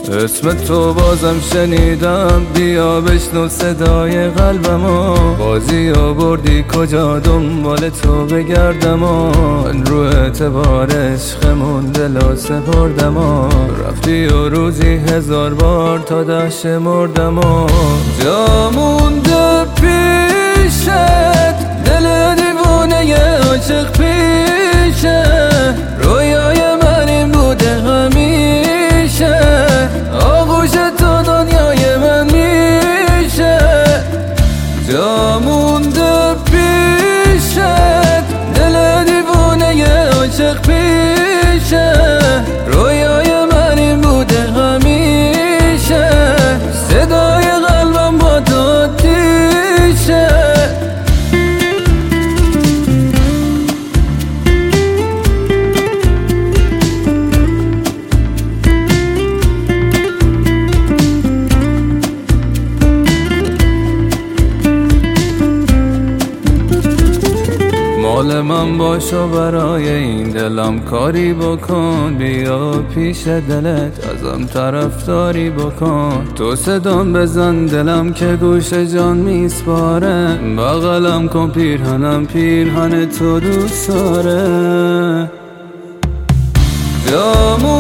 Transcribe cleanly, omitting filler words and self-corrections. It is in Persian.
اسم تو بازم شنیدم، بیا بشنو صدای قلبمو. بازی آوردی کجا دنبال تو بگردم، من رو اعتبار عشقمون دلا سپردم. رفتی و روزی 1000 بار تا 10 شمردم. جا مونده پیشت، دل دیوونه عاشق پیشه. رویای من این بوده همیشه، آغوش تو دنیای من میشه. جا مونده پیشت، دل دیوونه عاشق پیشه. رویای من این بوده همیشه، صدای قلبم با تو آتیشه. مال من باشو برای این دلم کاری بکن. بیا پیش دلت ازم طرفداری بکن. تو صدام بزن دلم که گوش جان میسپاره. بغلم کن پیرهنم پیرهن تو دوست داره.